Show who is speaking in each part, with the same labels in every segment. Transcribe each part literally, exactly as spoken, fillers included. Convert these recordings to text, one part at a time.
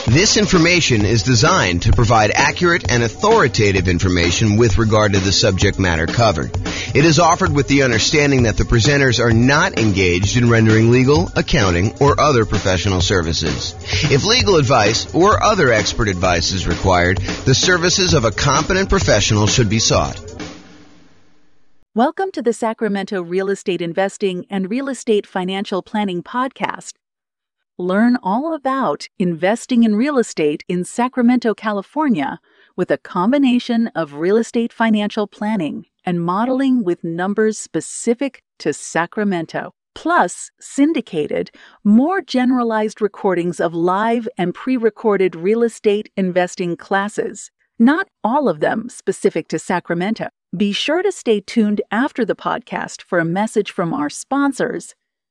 Speaker 1: This information is designed to provide accurate and authoritative information with regard to the subject matter covered. It is offered with the understanding that the presenters are not engaged in rendering legal, accounting, or other professional services. If legal advice or other expert advice is required, the services of a competent professional should be sought.
Speaker 2: Welcome to the Sacramento Real Estate Investing and Real Estate Financial Planning Podcast. Learn all about investing in real estate in Sacramento, California, with a combination of real estate financial planning and modeling with numbers specific to Sacramento, plus syndicated, more generalized recordings of live and pre-recorded real estate investing classes, not all of them specific to Sacramento. Be sure to stay tuned after the podcast for a message from our sponsors.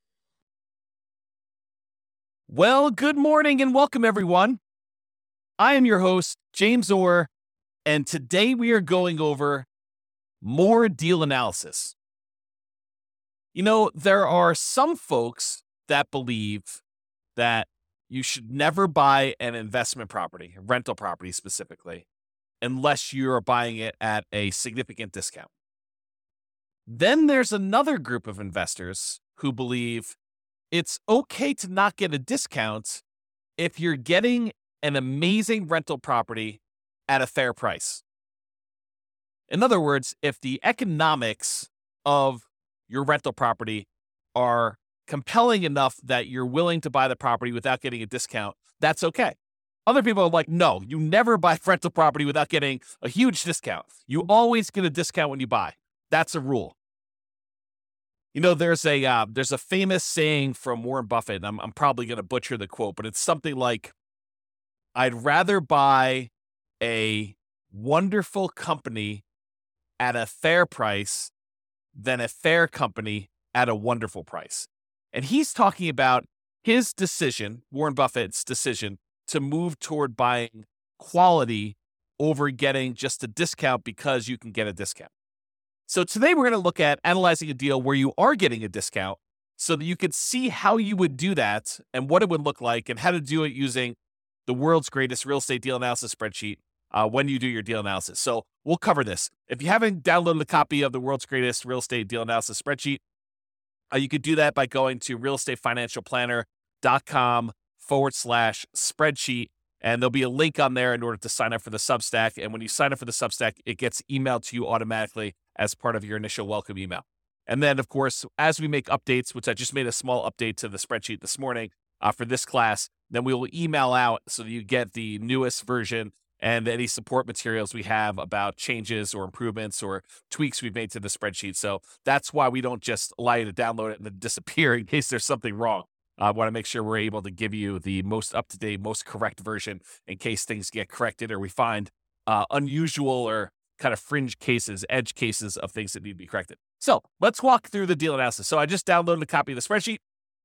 Speaker 3: Well, good morning and welcome, everyone. I am your host, James Orr, and today we are going over more deal analysis. You know, there are some folks that believe that you should never buy an investment property, a rental property specifically, unless you're buying it at a significant discount. Then there's another group of investors who believe it's okay to not get a discount if you're getting an amazing rental property at a fair price. In other words, if the economics of your rental property are compelling enough that you're willing to buy the property without getting a discount, that's okay. Other people are like, no, you never buy rental property without getting a huge discount. You always get a discount when you buy. That's a rule. You know, there's a uh, there's a famous saying from Warren Buffett, and I'm, I'm probably going to butcher the quote, but it's something like, I'd rather buy a wonderful company at a fair price than a fair company at a wonderful price. And he's talking about his decision, Warren Buffett's decision, to move toward buying quality over getting just a discount because you can get a discount. So today we're going to look at analyzing a deal where you are getting a discount so that you can see how you would do that and what it would look like and how to do it using the world's greatest real estate deal analysis spreadsheet uh, when you do your deal analysis. So we'll cover this. If you haven't downloaded a copy of the world's greatest real estate deal analysis spreadsheet, uh, you could do that by going to realestatefinancialplanner.com forward slash spreadsheet. And there'll be a link on there in order to sign up for the Substack. And when you sign up for the Substack, it gets emailed to you automatically as part of your initial welcome email. And then, of course, as we make updates, which I just made a small update to the spreadsheet this morning uh, for this class, then we will email out so that you get the newest version and any support materials we have about changes or improvements or tweaks we've made to the spreadsheet. So that's why we don't just allow you to download it and then disappear in case there's something wrong. I want to make sure we're able to give you the most up-to-date, most correct version in case things get corrected or we find uh, unusual or kind of fringe cases, edge cases of things that need to be corrected. So let's walk through the deal analysis. So I just downloaded a copy of the spreadsheet,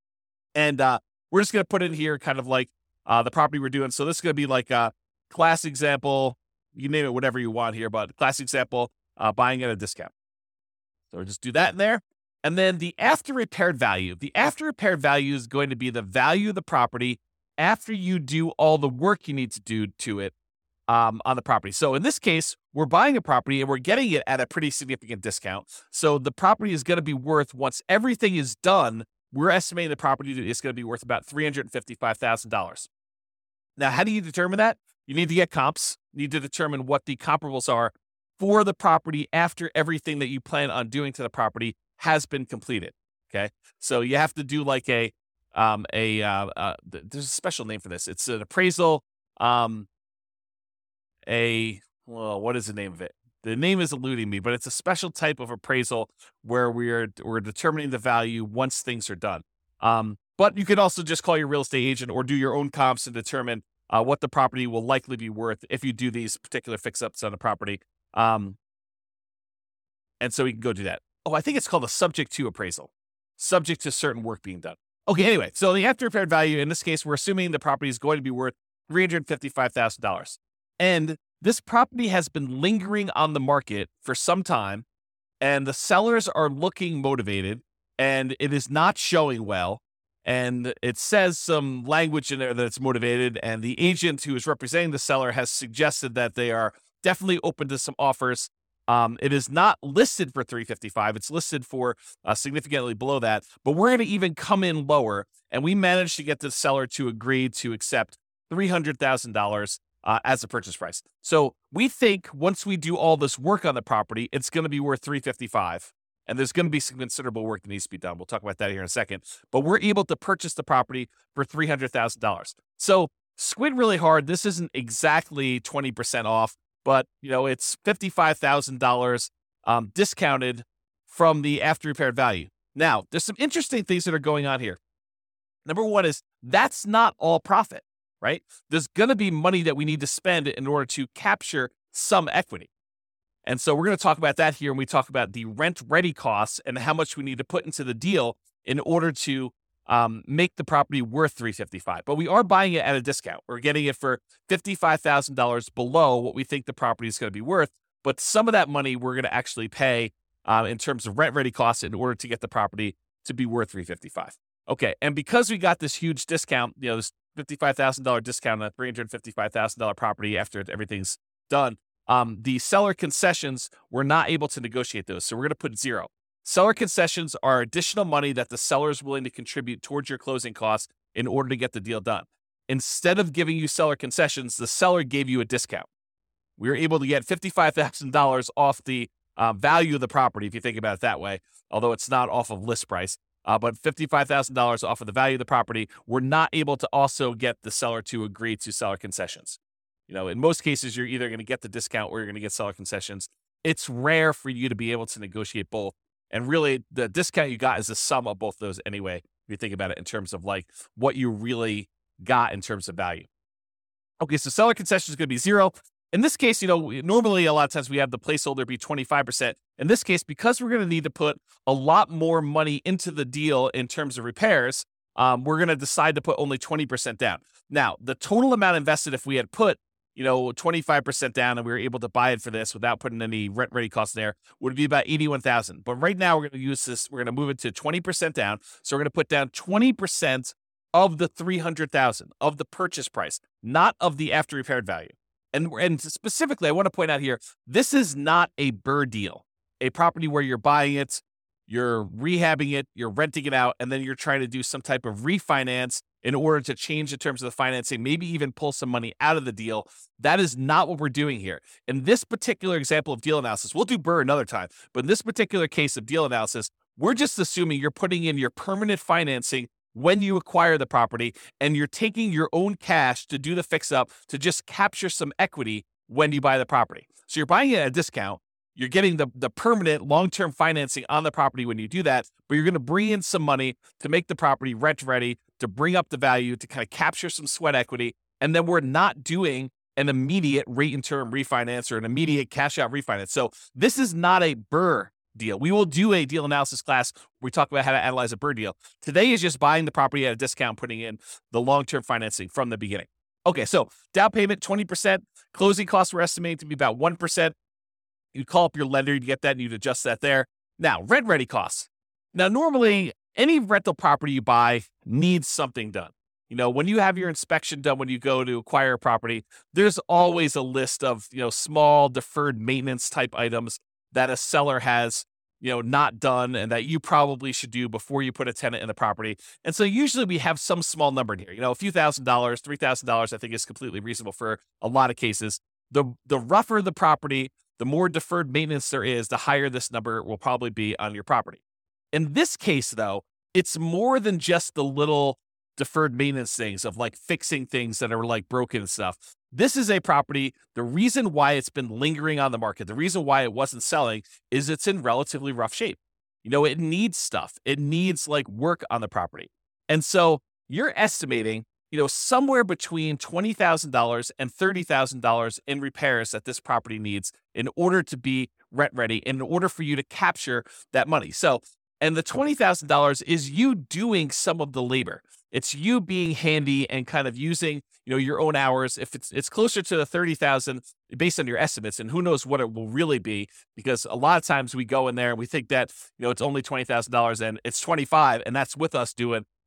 Speaker 3: and uh, we're just going to put in here kind of like uh, the property we're doing. So this is going to be like a class example. You name it, whatever you want here, but class example, uh, buying at a discount. So we'll just do that in there. And then the after repaired value. The after repaired value is going to be the value of the property after you do all the work you need to do to it um, on the property. So in this case, we're buying a property and we're getting it at a pretty significant discount. So the property is going to be worth, once everything is done, we're estimating the property is going to be worth about three hundred fifty-five thousand dollars. Now, how do you determine that? You need to get comps. You need to determine what the comparables are for the property after everything that you plan on doing to the property has been completed. Okay. So you have to do like a, um, a, uh, uh, there's a special name for this. It's an appraisal, um, a, well, what is the name of it? The name is eluding me, but it's a special type of appraisal where we're, we're determining the value once things are done. Um, but you could also just call your real estate agent or do your own comps and determine uh, what the property will likely be worth if you do these particular fix-ups on the property. Um, and so we can go do that. Oh, I think it's called a subject to appraisal, subject to certain work being done. Okay, anyway, so the after repaired value, in this case, we're assuming the property is going to be worth three hundred fifty-five thousand dollars. And this property has been lingering on the market for some time, and the sellers are looking motivated, and it is not showing well. and it says some language in there that it's motivated, and the agent who is representing the seller has suggested that they are definitely open to some offers. Um, it is not listed for three fifty-five. It's listed for uh, significantly below that, but we're going to even come in lower, and we managed to get the seller to agree to accept three hundred thousand dollars uh, as a purchase price. So we think once we do all this work on the property, it's going to be worth three fifty-five, and there's going to be some considerable work that needs to be done. We'll talk about that here in a second, but we're able to purchase the property for three hundred thousand dollars. So squint really hard. This isn't exactly twenty percent off, but you know, it's fifty-five thousand dollars um, discounted from the after repaired value. Now, there's some interesting things that are going on here. Number one is that's not all profit, right? There's going to be money that we need to spend in order to capture some equity. And so we're going to talk about that here when we talk about the rent ready costs and how much we need to put into the deal in order to um, make the property worth three fifty-five. But we are buying it at a discount. We're getting it for fifty-five thousand dollars below what we think the property is going to be worth. But some of that money we're going to actually pay uh, in terms of rent ready costs in order to get the property to be worth three fifty-five. Okay, and because we got this huge discount, you know, this fifty-five thousand dollars discount on a three hundred fifty-five thousand dollars property after everything's done, um, the seller concessions, we're not able to negotiate those. So we're going to put zero. Seller concessions are additional money that the seller is willing to contribute towards your closing costs in order to get the deal done. Instead of giving you seller concessions, the seller gave you a discount. We were able to get fifty-five thousand dollars off the uh, value of the property, if you think about it that way, although it's not off of list price. Uh, but fifty-five thousand dollars off of the value of the property, we're not able to also get the seller to agree to seller concessions. You know, in most cases, you're either going to get the discount or you're going to get seller concessions. It's rare for you to be able to negotiate both. And really, the discount you got is the sum of both those anyway, if you think about it in terms of like what you really got in terms of value. Okay, so seller concession is going to be zero. In this case, you know, normally a lot of times we have the placeholder be twenty-five percent. In this case, because we're going to need to put a lot more money into the deal in terms of repairs, um, we're going to decide to put only twenty percent down. Now, the total amount invested, if we had put, you know, twenty-five percent down and we were able to buy it for this without putting any rent ready costs there, would be about eighty-one thousand dollars. But right now we're going to use this, we're going to move it to twenty percent down. So we're going to put down twenty percent of the three hundred thousand dollars of the purchase price, not of the after repaired value. And, and specifically, I want to point out here, this is not a B R R R R deal, a property where you're buying it, you're rehabbing it, you're renting it out, and then you're trying to do some type of refinance in order to change the terms of the financing, maybe even pull some money out of the deal. That is not what we're doing here. In this particular example of deal analysis, we'll do B R R R R another time, but in this particular case of deal analysis, we're just assuming you're putting in your permanent financing when you acquire the property, and you're taking your own cash to do the fix up to just capture some equity when you buy the property. So you're buying it at a discount. You're getting the, the permanent long-term financing on the property when you do that, but you're going to bring in some money to make the property rent ready, to bring up the value, to kind of capture some sweat equity. And then we're not doing an immediate rate and term refinance or an immediate cash out refinance. So this is not a B R R R R deal. We will do a deal analysis class where we talk about how to analyze a B R R R R deal. Today is just buying the property at a discount, putting in the long-term financing from the beginning. Okay, so down payment, twenty percent. Closing costs we're estimating to be about one percent. You'd call up your lender, you'd get that, and you'd adjust that there. Now, rent ready costs. Now, normally, any rental property you buy needs something done. You know, when you have your inspection done, when you go to acquire a property, there's always a list of, you know, small deferred maintenance type items that a seller has, you know, not done and that you probably should do before you put a tenant in the property. And so usually we have some small number in here, you know, a few thousand dollars, three thousand dollars, I think is completely reasonable for a lot of cases. The, the rougher the property, the more deferred maintenance there is, the higher this number will probably be on your property. In this case, though, it's more than just the little deferred maintenance things of like fixing things that are like broken and stuff. This is a property. The reason why it's been lingering on the market, the reason why it wasn't selling is it's in relatively rough shape. You know, it needs stuff. It needs like work on the property. And so you're estimating, you know, somewhere between twenty thousand dollars and thirty thousand dollars in repairs that this property needs in order to be rent ready, in order for you to capture that money. So, and the twenty thousand dollars is you doing some of the labor. It's you being handy and kind of using, you know, your own hours. If it's it's closer to the thirty thousand based on your estimates, and who knows what it will really be, because a lot of times we go in there and we think that, you know, it's only twenty thousand dollars and it's twenty-five, and that's with us doing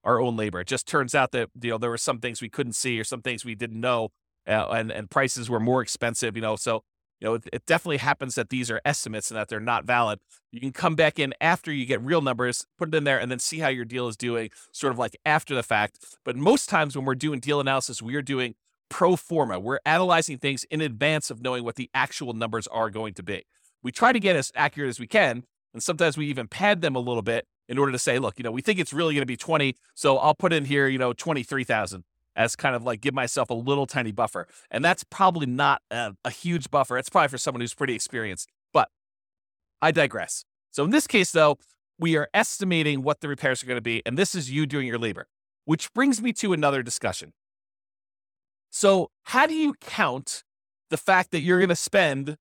Speaker 3: our own labor. It just turns out that, you know, there were some things we couldn't see or some things we didn't know, uh, and, and prices were more expensive, you know, so, you know, it, it definitely happens that these are estimates and that they're not valid. You can come back in after you get real numbers, put it in there, and then see how your deal is doing sort of like after the fact. But most times when we're doing deal analysis, we are doing pro forma. We're analyzing things in advance of knowing what the actual numbers are going to be. We try to get as accurate as we can, and sometimes we even pad them a little bit in order to say, look, you know, we think it's really going to be twenty, so I'll put in here, you know, twenty-three thousand as kind of like give myself a little tiny buffer. And that's probably not a, a huge buffer. It's probably for someone who's pretty experienced, but I digress. So in this case, though, we are estimating what the repairs are going to be, and this is you doing your labor, which brings me to another discussion. So how do you count the fact that you're going to spend,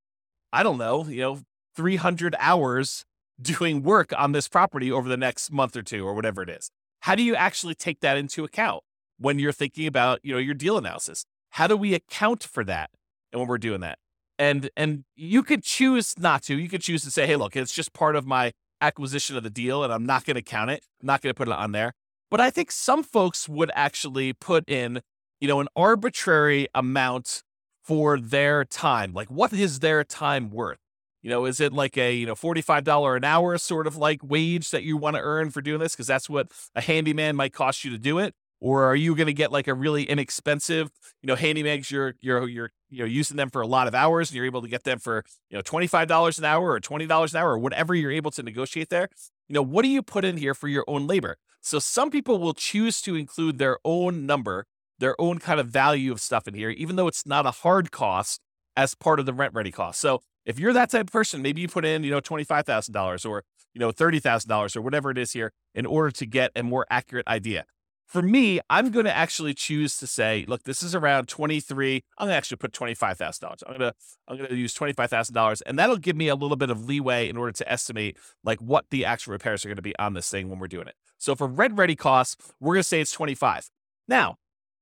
Speaker 3: I don't know, you know, three hundred hours doing work on this property over the next month or two or whatever it is? How do you actually take that into account when you're thinking about, you know, your deal analysis? How do we account for that? And when we're doing that, and, and you could choose not to, you could choose to say, hey, look, it's just part of my acquisition of the deal and I'm not going to count it. I'm not going to put it on there. But I think some folks would actually put in, you know, an arbitrary amount for their time. Like, what is their time worth? You know, is it like a, you know, forty-five dollars an hour sort of like wage that you want to earn for doing this? Because that's what a handyman might cost you to do it. Or are you going to get like a really inexpensive, you know, handymans, you're, you're, you're, you know, using them for a lot of hours and you're able to get them for, you know, twenty-five dollars an hour or twenty dollars an hour or whatever you're able to negotiate there. You know, what do you put in here for your own labor? So some people will choose to include their own number, their own kind of value of stuff in here, even though it's not a hard cost as part of the rent ready cost. So if you're that type of person, maybe you put in, you know, twenty-five thousand dollars or, you know, thirty thousand dollars or whatever it is here in order to get a more accurate idea. For me, I'm going to actually choose to say, look, this is around twenty-three. I'm going to actually put twenty-five thousand dollars. I'm going to, I'm going to use twenty-five thousand dollars, and that'll give me a little bit of leeway in order to estimate like what the actual repairs are going to be on this thing when we're doing it. So for rent ready costs, we're going to say it's twenty-five. Now,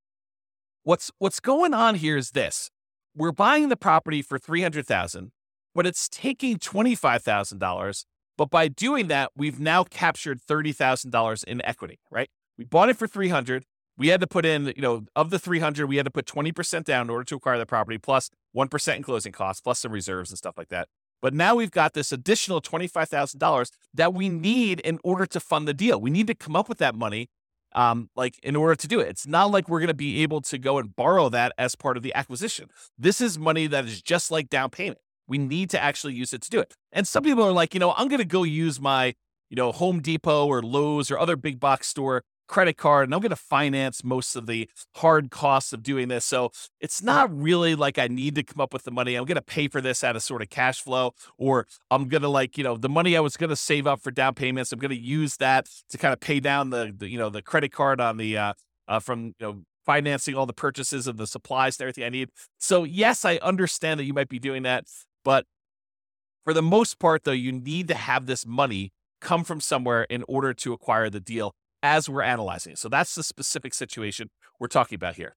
Speaker 3: what's, what's going on here is this. We're buying the property for three hundred thousand dollars, but it's taking twenty-five thousand dollars. But by doing that, we've now captured thirty thousand dollars in equity, right? We bought it for three hundred. We had to put in, you know, of the three hundred, we had to put twenty percent down in order to acquire the property, plus one percent in closing costs, plus some reserves and stuff like that. But now we've got this additional twenty-five thousand dollars that we need in order to fund the deal. We need to come up with that money, um, like in order to do it. It's not like we're going to be able to go and borrow that as part of the acquisition. This is money that is just like down payment. We need to actually use it to do it. And some people are like, you know, I'm going to go use my, you know, Home Depot or Lowe's or other big box store credit card, and I'm going to finance most of the hard costs of doing this. So it's not really like I need to come up with the money. I'm going to pay for this out of sort of cash flow, or I'm going to like, you know, the money I was going to save up for down payments, I'm going to use that to kind of pay down the, the you know, the credit card on the, uh, uh, from, you know, financing all the purchases of the supplies and everything I need. So yes, I understand that you might be doing that, but for the most part though, you need to have this money come from somewhere in order to acquire the deal as we're analyzing it. So that's the specific situation we're talking about here.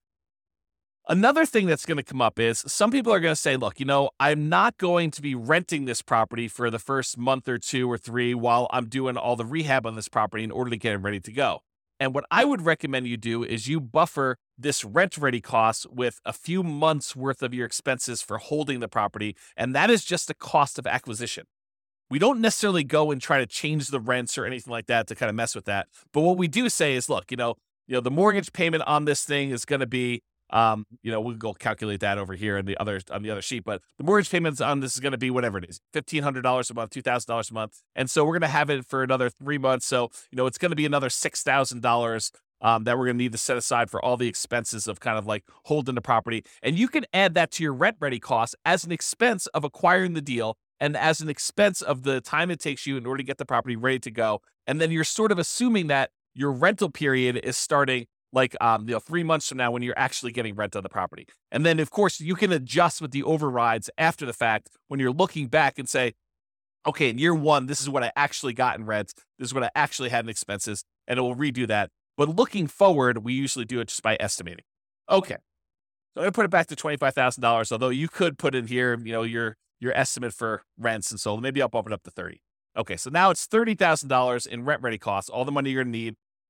Speaker 3: Another thing that's going to come up is some people are going to say, look, you know, I'm not going to be renting this property for the first month or two or three while I'm doing all the rehab on this property in order to get it ready to go. And what I would recommend you do is you buffer this rent ready cost with a few months worth of your expenses for holding the property. And that is just the cost of acquisition. We don't necessarily go and try to change the rents or anything like that to kind of mess with that. But what we do say is, look, you know, you know, the mortgage payment on this thing is going to be, um, you know, we'll go calculate that over here in the other on the other sheet. But the mortgage payments on this is going to be whatever it is, fifteen hundred dollars a month, two thousand dollars a month. And so we're going to have it for another three months. So, you know, it's going to be another six thousand dollars um, that we're going to need to set aside for all the expenses of kind of like holding the property. And you can add that to your rent ready costs as an expense of acquiring the deal, and as an expense of the time it takes you in order to get the property ready to go. And then you're sort of assuming that your rental period is starting like um, you know, three months from now when you're actually getting rent on the property. And then, of course, you can adjust with the overrides after the fact when you're looking back and say, okay, in year one, this is what I actually got in rent. This is what I actually had in expenses, and it will redo that. But looking forward, we usually do it just by estimating. Okay, so I'm going to put it back to twenty-five thousand dollars, although you could put in here, you know, your your estimate for rents and so maybe I'll bump it up to thirty. Okay, so now it's thirty thousand dollars in rent ready costs, all the money you're going to need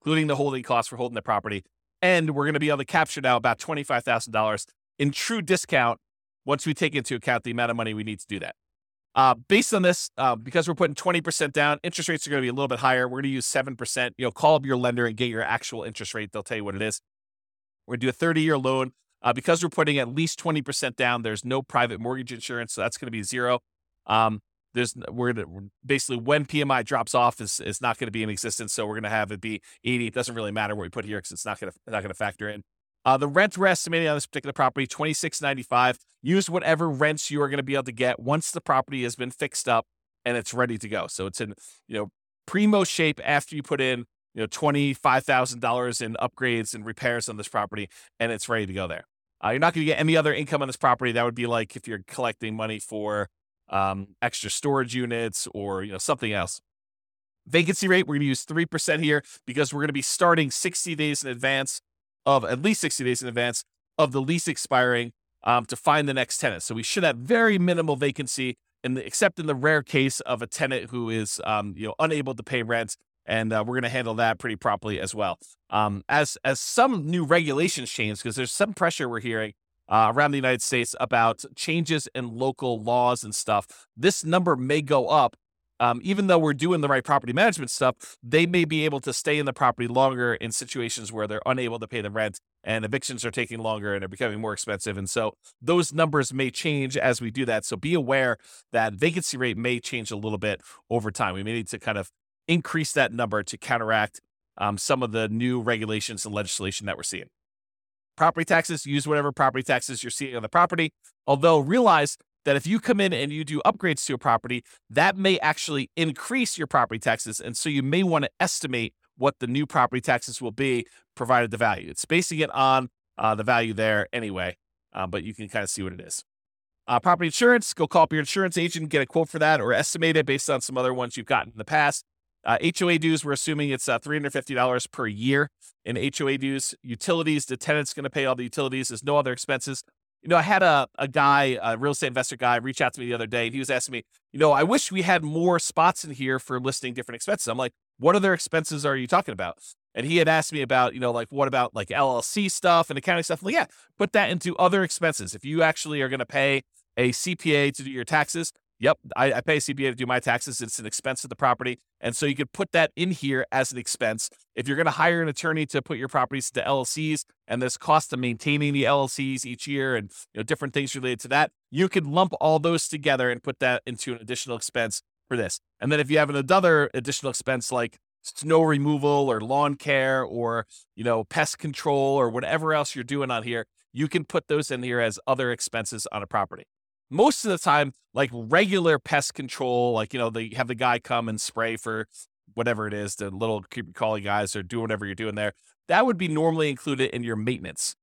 Speaker 3: including the holding costs for holding the property. And we're going to be able to capture now about twenty-five thousand dollars in true discount once we take into account the amount of money we need to do that. Uh, based on this, uh, because we're putting twenty percent down, interest rates are going to be a little bit higher. We're going to use seven percent. You know, call up your lender and get your actual interest rate. They'll tell you what it is. We're going to do a thirty-year loan. Uh, because we're putting at least twenty percent down, there's no private mortgage insurance, so that's going to be zero. Um, there's we're gonna, basically when P M I drops off is is not going to be in existence, so we're going to have it be eighty. It doesn't really matter what we put here because it's not going to not going to factor in. Uh, the rent we're estimating on this particular property, twenty-six ninety-five. Use whatever rents you are going to be able to get once the property has been fixed up and it's ready to go. So it's in you know primo shape after you put in you know twenty-five thousand dollars in upgrades and repairs on this property, and it's ready to go there. Uh, you're not going to get any other income on this property. That would be like if you're collecting money for um, extra storage units or you know something else. Vacancy rate, we're going to use three percent here because we're going to be starting sixty days in advance of, at least sixty days in advance of the lease expiring um, to find the next tenant. So we should have very minimal vacancy, in the, except in the rare case of a tenant who is um, you know unable to pay rent. And uh, we're going to handle that pretty properly as well. Um, as as some new regulations change, because there's some pressure we're hearing uh, around the United States about changes in local laws and stuff, this number may go up. Um, even though we're doing the right property management stuff, they may be able to stay in the property longer in situations where they're unable to pay the rent and evictions are taking longer and are becoming more expensive. And so those numbers may change as we do that. So be aware that vacancy rate may change a little bit over time. We may need to kind of increase that number to counteract um, some of the new regulations and legislation that we're seeing. Property taxes, use whatever property taxes you're seeing on the property. Although realize that if you come in and you do upgrades to a property, that may actually increase your property taxes. And so you may want to estimate what the new property taxes will be, provided the value. It's basing it on uh, the value there anyway, uh, but you can kind of see what it is. Uh, property insurance, go call up your insurance agent, get a quote for that, or estimate it based on some other ones you've gotten in the past. Uh, H O A dues, we're assuming it's uh, three hundred fifty dollars per year in H O A dues. Utilities, the tenant's going to pay all the utilities. There's no other expenses. You know, I had a, a guy, a real estate investor guy, reach out to me the other day, and he was asking me, you know, I wish we had more spots in here for listing different expenses. I'm like, what other expenses are you talking about? And he had asked me about, you know, like, what about like L L C stuff and accounting stuff? I'm like, yeah, put that into other expenses. If you actually are going to pay a C P A to do your taxes, yep, I, I pay a C P A to do my taxes. It's an expense of the property. And so you could put that in here as an expense. If you're going to hire an attorney to put your properties to L L Cs and there's cost of maintaining the L L Cs each year and you know different things related to that, you could lump all those together and put that into an additional expense for this. And then if you have another additional expense like snow removal or lawn care or, you know, pest control or whatever else you're doing on here, you can put those in here as other expenses on a property. Most of the time, like regular pest control, like, you know, they have the guy come and spray for whatever it is, the little creepy crawly guys or do whatever you're doing there. That would be normally included in your maintenance.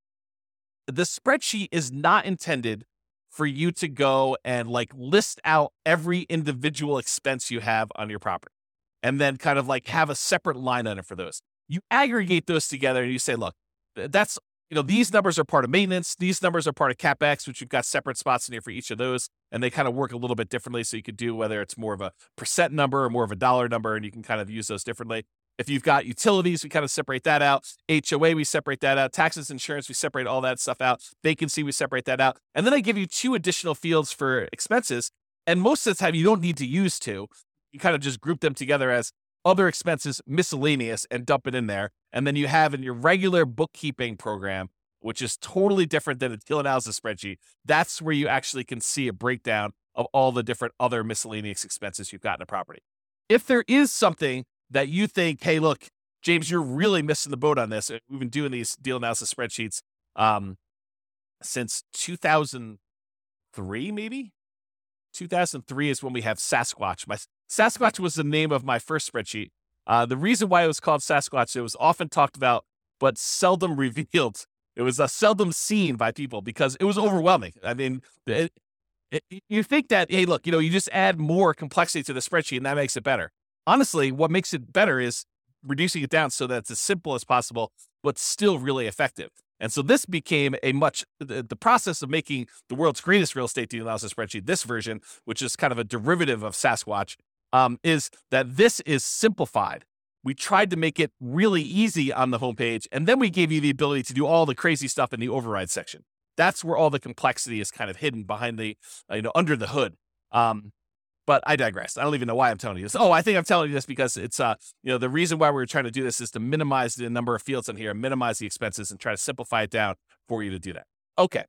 Speaker 3: The spreadsheet is not intended for you to go and like list out every individual expense you have on your property and then kind of like have a separate line item for those. You aggregate those together and you say, look, that's You know, these numbers are part of maintenance. These numbers are part of CapEx, which you've got separate spots in here for each of those. And they kind of work a little bit differently. So you could do whether it's more of a percent number or more of a dollar number, and you can kind of use those differently. If you've got utilities, we kind of separate that out. H O A, we separate that out. Taxes, insurance, we separate all that stuff out. Vacancy, we separate that out. And then I give you two additional fields for expenses. And most of the time, you don't need to use two. You kind of just group them together as other expenses, miscellaneous, and dump it in there. And then you have in your regular bookkeeping program, which is totally different than a deal analysis spreadsheet. That's where you actually can see a breakdown of all the different other miscellaneous expenses you've got in a property. If there is something that you think, hey, look, James, you're really missing the boat on this. We've been doing these deal analysis spreadsheets um, since two thousand three, maybe? two thousand three is when we have Sasquatch. My Sasquatch was the name of my first spreadsheet. Uh, the reason why it was called Sasquatch, it was often talked about, but seldom revealed. It was uh, seldom seen by people because it was overwhelming. I mean, it, it, you think that, hey, look, you know, you just add more complexity to the spreadsheet and that makes it better. Honestly, what makes it better is reducing it down so that it's as simple as possible, but still really effective. And so this became a much, the, the process of making the world's greatest real estate deal analysis spreadsheet, this version, which is kind of a derivative of Sasquatch, um, is that this is simplified. we tried to make it really easy on the homepage, and then we gave you the ability to do all the crazy stuff in the override section. That's where all the complexity is kind of hidden behind the, uh, you know, under the hood. Um, but I digress. I don't even know why I'm telling you this. Oh, I think I'm telling you this because it's, uh, you know, the reason why we're trying to do this is to minimize the number of fields in here, minimize the expenses, and try to simplify it down for you to do that. Okay.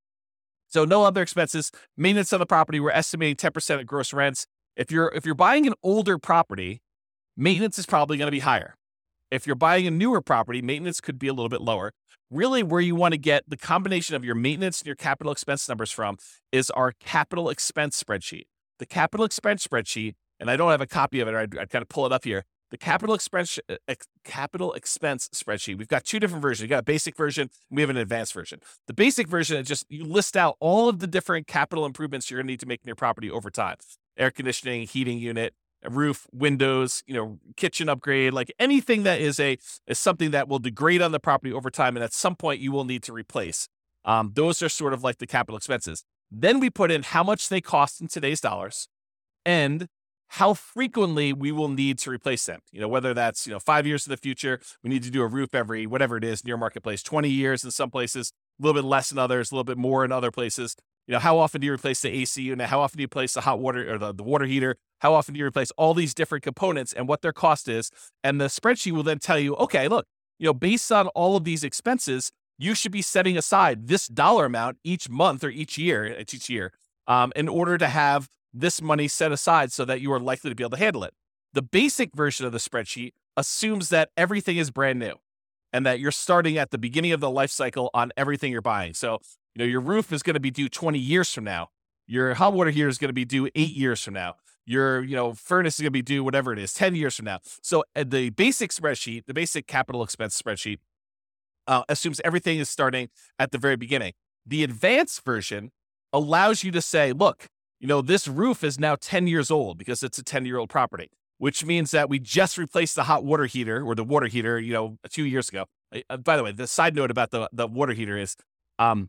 Speaker 3: So no other expenses. Maintenance on the property, we're estimating ten percent of gross rents. If you're if you're buying an older property, maintenance is probably going to be higher. If you're buying a newer property, maintenance could be a little bit lower. Really, where you want to get the combination of your maintenance and your capital expense numbers from is our capital expense spreadsheet. The capital expense spreadsheet, and I don't have a copy of it, I'd, I'd kind of pull it up here. The capital expense ex, capital expense spreadsheet. We've got two different versions. We got a basic version, and we have an advanced version. The basic version is just you list out all of the different capital improvements you're going to need to make in your property over time: air conditioning, heating unit, a roof, windows, you know, kitchen upgrade, like anything that is a is something that will degrade on the property over time, and at some point you will need to replace. Um, those are sort of like the capital expenses. Then we put in how much they cost in today's dollars, and how frequently we will need to replace them. You know, whether that's, you know, five years in the future, we need to do a roof every, whatever it is, near marketplace, twenty years in some places, a little bit less in others, a little bit more in other places. You know, how often do you replace the A C unit? How often do you replace the hot water or the, the water heater? How often do you replace all these different components and what their cost is? And the spreadsheet will then tell you, okay, look, you know, based on all of these expenses, you should be setting aside this dollar amount each month or each year, it's each year, um, in order to have this money set aside so that you are likely to be able to handle it. The basic version of the spreadsheet assumes that everything is brand new and that you're starting at the beginning of the life cycle on everything you're buying. So, you know, your roof is going to be due twenty years from now. Your hot water heater is going to be due eight years from now. Your, you know, furnace is going to be due whatever it is, ten years from now. So uh, the basic spreadsheet, the basic capital expense spreadsheet, uh, assumes everything is starting at the very beginning. The advanced version allows you to say, look, you know, this roof is now ten years old because it's a ten-year-old property, which means that we just replaced the hot water heater or the water heater, you know, two years ago. Uh, by the way, the side note about the, the water heater is um,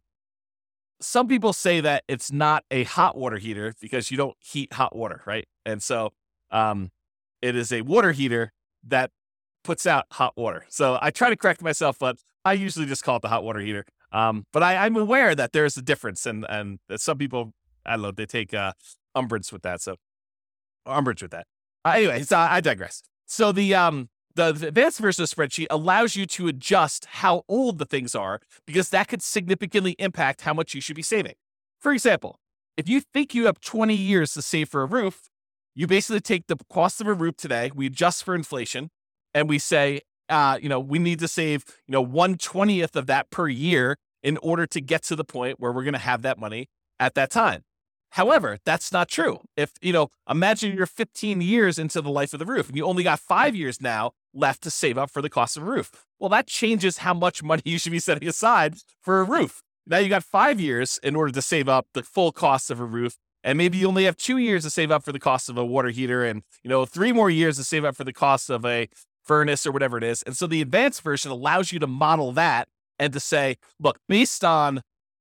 Speaker 3: some people say that it's not a hot water heater because you don't heat hot water, right? And so um, it is a water heater that puts out hot water. So I try to correct myself, but I usually just call it the hot water heater. Um, but I, I'm aware that there's a difference, and and that some people, I don't know, they take uh, umbrage with that. So umbrage with that. Uh, anyway, so I digress. So the um the, the advanced version of the spreadsheet allows you to adjust how old the things are because that could significantly impact how much you should be saving. For example, if you think you have twenty years to save for a roof, you basically take the cost of a roof today, we adjust for inflation, and we say, uh, you know, we need to save, you know, one twentieth of that per year in order to get to the point where we're going to have that money at that time. However, that's not true. If, you know, imagine you're fifteen years into the life of the roof and you only got five years now left to save up for the cost of a roof. Well, that changes how much money you should be setting aside for a roof. Now you got five years in order to save up the full cost of a roof. And maybe you only have two years to save up for the cost of a water heater and, you know, three more years to save up for the cost of a furnace or whatever it is. And so the advanced version allows you to model that and to say, look, based on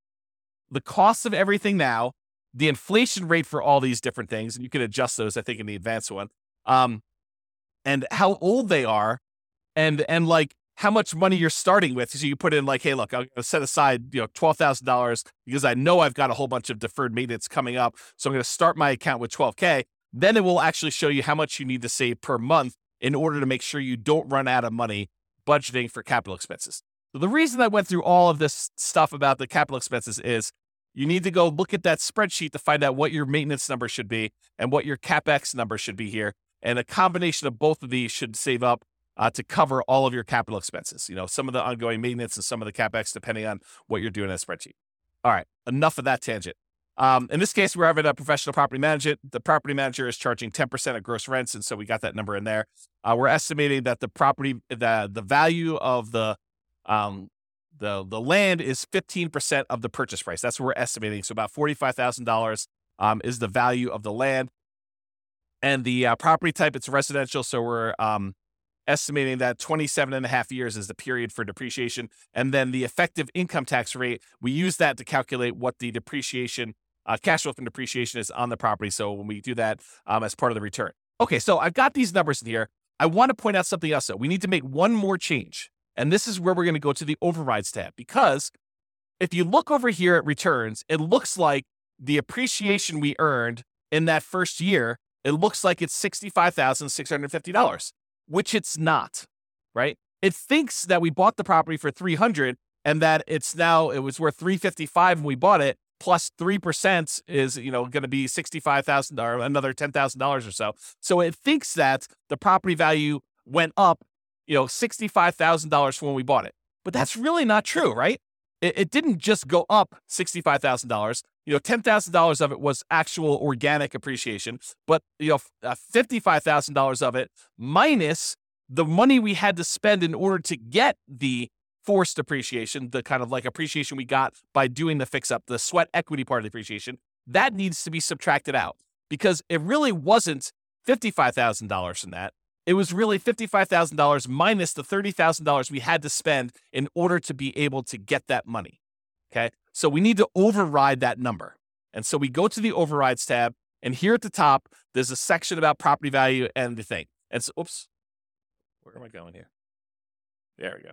Speaker 3: the cost of everything now, the inflation rate for all these different things, and you can adjust those, I think, in the advanced one, um, and how old they are, and and like how much money you're starting with. So you put in like, hey, look, I'm going to set aside, you know, twelve thousand dollars because I know I've got a whole bunch of deferred maintenance coming up. So I'm going to start my account with twelve K. Then it will actually show you how much you need to save per month in order to make sure you don't run out of money budgeting for capital expenses. So the reason I went through all of this stuff about the capital expenses is you need to go look at that spreadsheet to find out what your maintenance number should be and what your CapEx number should be here. And a combination of both of these should save up uh, to cover all of your capital expenses. You know, some of the ongoing maintenance and some of the CapEx, depending on what you're doing in a spreadsheet. All right, enough of that tangent. Um, in this case, we're having a professional property manager. The property manager is charging ten percent of gross rents, and so we got that number in there. Uh, we're estimating that the property, the the value of the um, the the land is fifteen percent of the purchase price. That's what we're estimating. So about forty-five thousand dollars um, is the value of the land. And the uh, property type, it's residential. So we're um, estimating that twenty-seven and a half years is the period for depreciation. And then the effective income tax rate, we use that to calculate what the depreciation, uh, cash flow from depreciation is on the property. So when we do that um, as part of the return. Okay, so I've got these numbers in here. I want to point out something else, though. We need to make one more change. And this is where we're going to go to the overrides tab, because if you look over here at returns, it looks like the appreciation we earned in that first year, it looks like it's sixty-five thousand six hundred fifty dollars, which it's not, right? It thinks that we bought the property for three hundred dollars and that it's now, it was worth three hundred fifty-five dollars when we bought it, plus three percent is, you know, going to be sixty-five thousand dollars or another ten thousand dollars or so. So it thinks that the property value went up, you know, sixty-five thousand dollars from when we bought it. But that's really not true, right? It, it didn't just go up sixty-five thousand dollars. You know, ten thousand dollars of it was actual organic appreciation, but, you know, uh, fifty-five thousand dollars of it minus the money we had to spend in order to get the forced appreciation, the kind of like appreciation we got by doing the fix up, the sweat equity part of the appreciation, that needs to be subtracted out, because it really wasn't fifty-five thousand dollars from that. It was really fifty-five thousand dollars minus the thirty thousand dollars we had to spend in order to be able to get that money. Okay. So we need to override that number. And so we go to the overrides tab, and here at the top, there's a section about property value and the thing. And so, oops, where am I going here? There we go.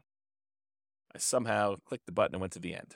Speaker 3: I somehow clicked the button and went to the end.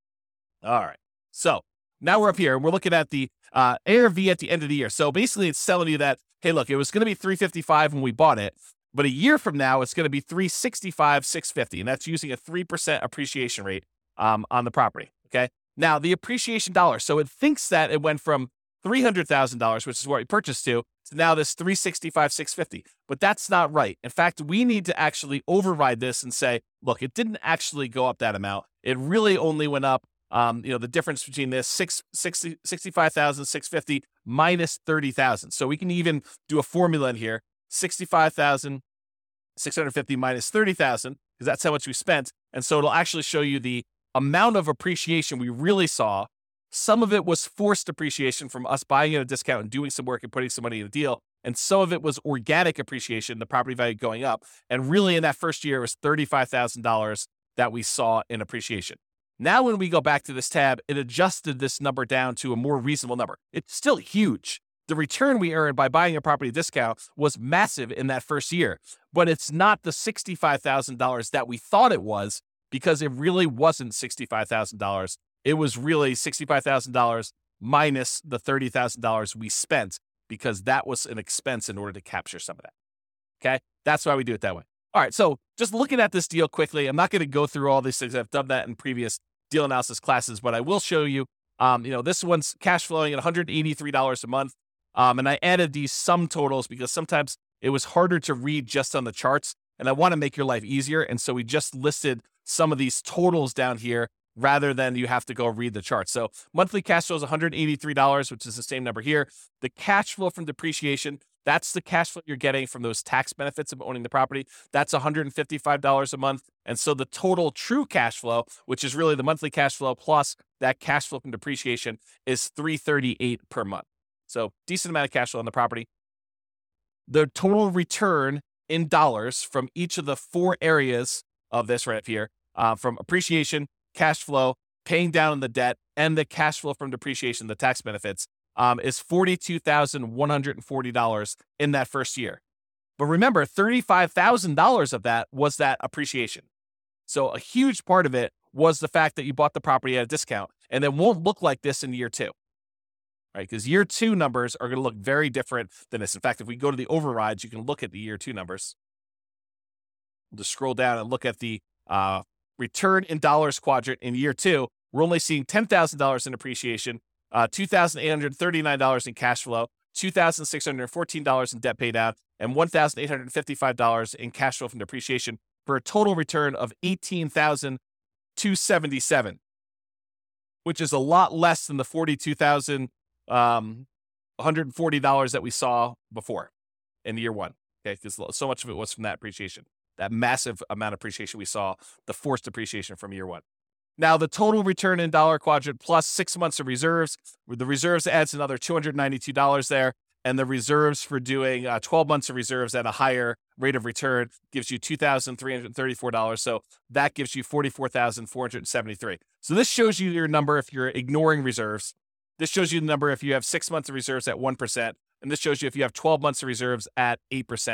Speaker 3: All right. So now we're up here and we're looking at the uh, A R V at the end of the year. So basically it's telling you that, hey, look, it was going to be three hundred fifty-five when we bought it, but a year from now, it's going to be three hundred sixty-five thousand six hundred fifty dollars. And that's using a three percent appreciation rate um, on the property. Okay. Now the appreciation dollars. So it thinks that it went from three hundred thousand dollars, which is what we purchased to, to now this three hundred sixty-five thousand six hundred fifty dollars. But that's not right. In fact, we need to actually override this and say, look, it didn't actually go up that amount. It really only went up, um, you know, the difference between this six, sixty, sixty-five thousand six hundred fifty minus thirty thousand. So we can even do a formula in here, sixty-five thousand six hundred fifty minus thirty thousand, because that's how much we spent. And so it'll actually show you the amount of appreciation we really saw. Some of it was forced appreciation from us buying at a discount and doing some work and putting some money in the deal. And some of it was organic appreciation, the property value going up. And really in that first year, it was thirty-five thousand dollars that we saw in appreciation. Now, when we go back to this tab, it adjusted this number down to a more reasonable number. It's still huge. The return we earned by buying a property discount was massive in that first year, but it's not the sixty-five thousand dollars that we thought it was, because it really wasn't sixty-five thousand dollars. It was really sixty-five thousand dollars minus the thirty thousand dollars we spent, because that was an expense in order to capture some of that. Okay. That's why we do it that way. All right. So just looking at this deal quickly, I'm not going to go through all these things. I've done that in previous deal analysis classes, but I will show you, um, you know, this one's cash flowing at one hundred eighty-three dollars a month. Um, and I added these sum totals because sometimes it was harder to read just on the charts, and I want to make your life easier. And so we just listed some of these totals down here rather than you have to go read the charts. So monthly cash flow is one hundred eighty-three dollars, which is the same number here. The cash flow from depreciation, that's the cash flow you're getting from those tax benefits of owning the property. That's one hundred fifty-five dollars a month. And so the total true cash flow, which is really the monthly cash flow plus that cash flow from depreciation, is three hundred thirty-eight dollars per month. So decent amount of cash flow on the property. The total return in dollars from each of the four areas of this right here, uh, from appreciation, cash flow, paying down on the debt, and the cash flow from depreciation, the tax benefits, um, is forty-two thousand one hundred forty dollars in that first year. But remember, thirty-five thousand dollars of that was that appreciation. So a huge part of it was the fact that you bought the property at a discount, and it won't look like this in year two, right? Because year two numbers are going to look very different than this. In fact, if we go to the overrides, you can look at the year two numbers. We'll just scroll down and look at the uh, return in dollars quadrant in year two. We're only seeing ten thousand dollars in appreciation, uh, two thousand eight hundred thirty-nine dollars in cash flow, two thousand six hundred fourteen dollars in debt pay down, and one thousand eight hundred fifty-five dollars in cash flow from depreciation, for a total return of eighteen thousand two hundred seventy-seven dollars, which is a lot less than the forty-two thousand one hundred forty dollars that we saw before in year one. Okay, because so much of it was from that appreciation. That massive amount of appreciation we saw, the forced appreciation from year one. Now, the total return in dollar quadrant plus six months of reserves, the reserves adds another two hundred ninety-two dollars there, and the reserves for doing uh, twelve months of reserves at a higher rate of return gives you two thousand three hundred thirty-four dollars. So that gives you forty-four thousand four hundred seventy-three dollars. So this shows you your number if you're ignoring reserves. This shows you the number if you have six months of reserves at one percent, and this shows you if you have twelve months of reserves at eight percent.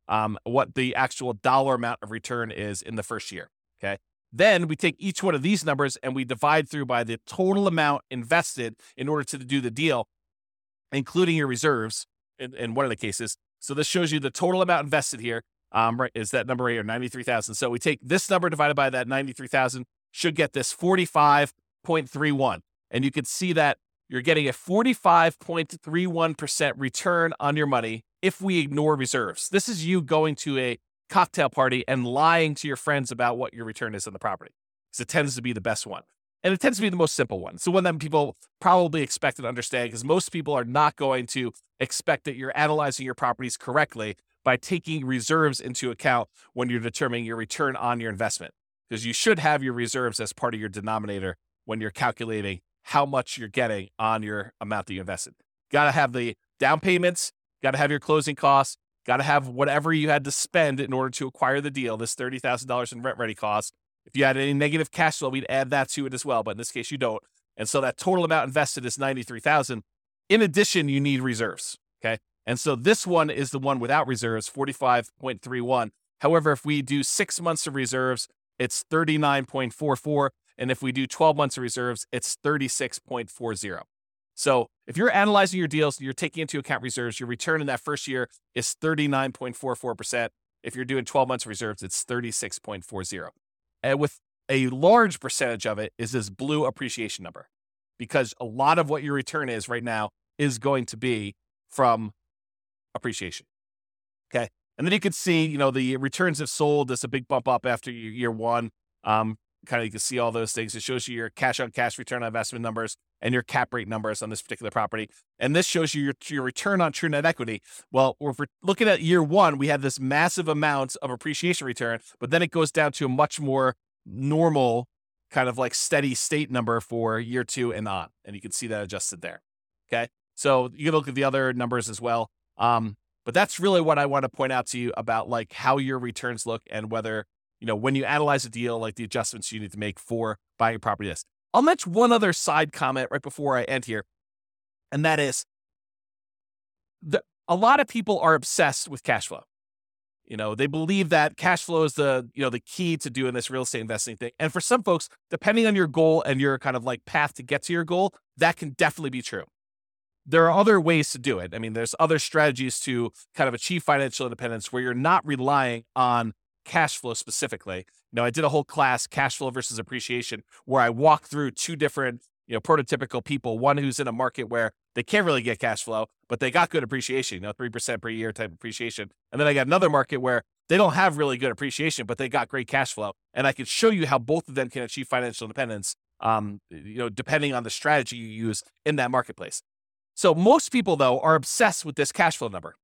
Speaker 3: um, what the actual dollar amount of return is in the first year. Okay. Then we take each one of these numbers and we divide through by the total amount invested in order to do the deal, including your reserves in, in one of the cases. So this shows you the total amount invested here. Um, right, is that number right here, ninety-three thousand. So we take this number divided by that ninety-three thousand, should get this forty-five point three one. And you can see that you're getting a forty-five point three one percent return on your money if we ignore reserves. This is you going to a cocktail party and lying to your friends about what your return is on the property, because it tends to be the best one. And it tends to be the most simple one. It's the one that people probably expect and understand, because most people are not going to expect that you're analyzing your properties correctly by taking reserves into account when you're determining your return on your investment, because you should have your reserves as part of your denominator when you're calculating how much you're getting on your amount that you invested. Got to have the down payments, got to have your closing costs, got to have whatever you had to spend in order to acquire the deal, this thirty thousand dollars in rent ready costs. If you had any negative cash flow, we'd add that to it as well, but in this case you don't. And so that total amount invested is ninety-three thousand dollars. In addition, you need reserves, okay? And so this one is the one without reserves, forty-five point three one. However, if we do six months of reserves, it's thirty-nine point four four. And if we do twelve months of reserves, it's thirty-six point four zero. So if you're analyzing your deals, you're taking into account reserves, your return in that first year is thirty-nine point four four percent. If you're doing twelve months of reserves, it's thirty-six point four zero. And with a large percentage of it is this blue appreciation number, because a lot of what your return is right now is going to be from appreciation. Okay. And then you can see, you know, the returns have sold. There's a big bump up after year one. Um, kind of, you can see all those things. It shows you your cash on cash return on investment numbers and your cap rate numbers on this particular property. And this shows you your, your return on true net equity. Well, if we're looking at year one, we had this massive amount of appreciation return, but then it goes down to a much more normal kind of like steady state number for year two and on. And you can see that adjusted there. Okay. So you can look at the other numbers as well. Um, but that's really what I want to point out to you about like how your returns look and whether, you know, when you analyze a deal, like the adjustments you need to make for buying a property. This. I'll mention one other side comment right before I end here. And that is the, a lot of people are obsessed with cash flow. You know, they believe that cash flow is the, you know, the key to doing this real estate investing thing. And for some folks, depending on your goal and your kind of like path to get to your goal, that can definitely be true. There are other ways to do it. I mean, there's other strategies to kind of achieve financial independence where you're not relying on cash flow specifically. You know, I did a whole class, cash flow versus appreciation, where I walked through two different, you know, prototypical people. One who's in a market where they can't really get cash flow, but they got good appreciation, you know, three percent per year type appreciation. And then I got another market where they don't have really good appreciation, but they got great cash flow. And I can show you how both of them can achieve financial independence, um, you know, depending on the strategy you use in that marketplace. So most people, though, are obsessed with this cash flow number.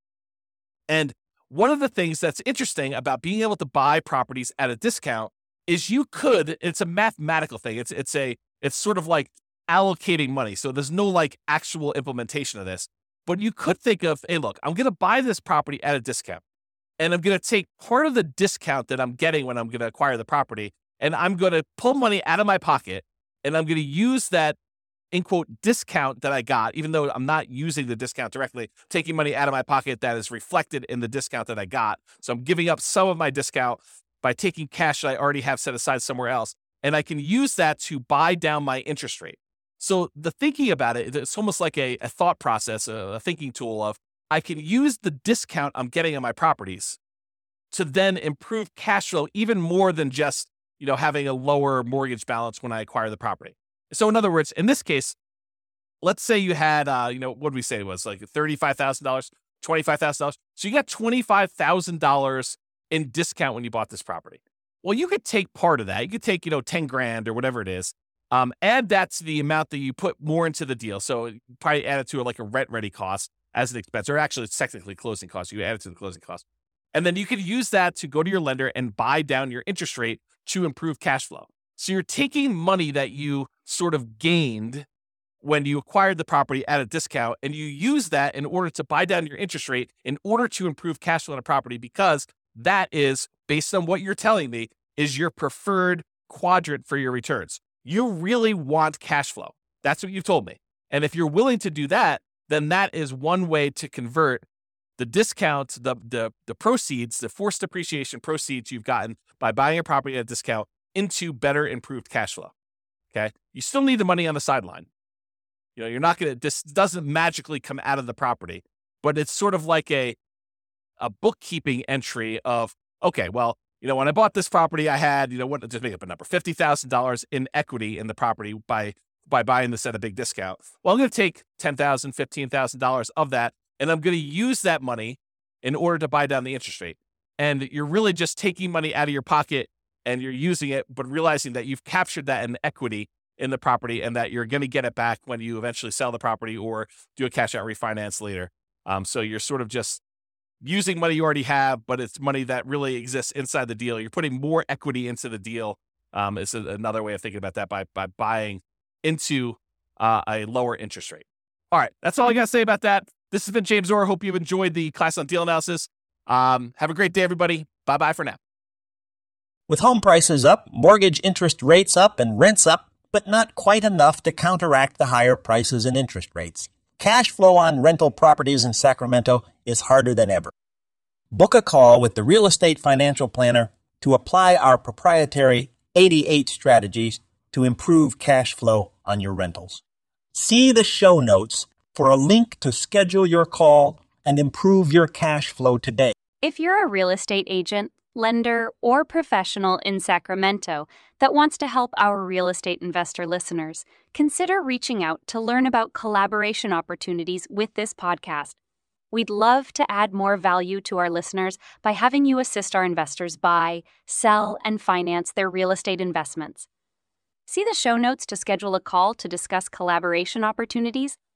Speaker 3: And one of the things that's interesting about being able to buy properties at a discount is you could, it's a mathematical thing. It's, it's a, it's sort of like allocating money. So there's no like actual implementation of this, but you could think of, hey, look, I'm going to buy this property at a discount and I'm going to take part of the discount that I'm getting when I'm going to acquire the property. And I'm going to pull money out of my pocket and I'm going to use that in quote discount that I got, even though I'm not using the discount directly, taking money out of my pocket that is reflected in the discount that I got. So I'm giving up some of my discount by taking cash that I already have set aside somewhere else. And I can use that to buy down my interest rate. So the thinking about it, it's almost like a, a thought process, a, a thinking tool of I can use the discount I'm getting on my properties to then improve cash flow even more than just, you know, having a lower mortgage balance when I acquire the property. So in other words, in this case, let's say you had, uh, you know, what did we say it was like thirty-five thousand dollars, twenty-five thousand dollars. So you got twenty-five thousand dollars in discount when you bought this property. Well, you could take part of that. You could take, you know, ten grand or whatever it is. Um, add that to the amount that you put more into the deal. So probably add it to like a rent ready cost as an expense, or actually it's technically closing cost. You add it to the closing cost. And then you could use that to go to your lender and buy down your interest rate to improve cash flow. So you're taking money that you sort of gained when you acquired the property at a discount, and you use that in order to buy down your interest rate in order to improve cash flow on a property, because that is, based on what you're telling me, is your preferred quadrant for your returns. You really want cash flow. That's what you've told me. And if you're willing to do that, then that is one way to convert the discount, the, the, the proceeds, the forced depreciation proceeds you've gotten by buying a property at a discount into better improved cash flow. Okay. You still need the money on the sideline. You know, you're not going to, this doesn't magically come out of the property, but it's sort of like a, a bookkeeping entry of, okay, well, you know, when I bought this property, I had, you know, what, just make up a number, fifty thousand dollars in equity in the property by, by buying this at a big discount. Well, I'm going to take ten thousand dollars, fifteen thousand dollars of that, and I'm going to use that money in order to buy down the interest rate. And you're really just taking money out of your pocket and you're using it, but realizing that you've captured that in equity in the property and that you're going to get it back when you eventually sell the property or do a cash out refinance later. Um, so you're sort of just using money you already have, but it's money that really exists inside the deal. You're putting more equity into the deal. Um, is a, another way of thinking about that by, by buying into uh, a lower interest rate. All right. That's all I got to say about that. This has been James Orr. Hope you've enjoyed the class on deal analysis. Um, have a great day, everybody. Bye-bye for now.
Speaker 4: With home prices up, mortgage interest rates up, and rents up, but not quite enough to counteract the higher prices and interest rates, cash flow on rental properties in Sacramento is harder than ever. Book a call with the Real Estate Financial Planner to apply our proprietary eighty-eight strategies to improve cash flow on your rentals. See the show notes for a link to schedule your call and improve your cash flow today.
Speaker 5: If you're a real estate agent, lender, or professional in Sacramento that wants to help our real estate investor listeners, consider reaching out to learn about collaboration opportunities with this podcast. We'd love to add more value to our listeners by having you assist our investors buy, sell, and finance their real estate investments. See the show notes to schedule a call to discuss collaboration opportunities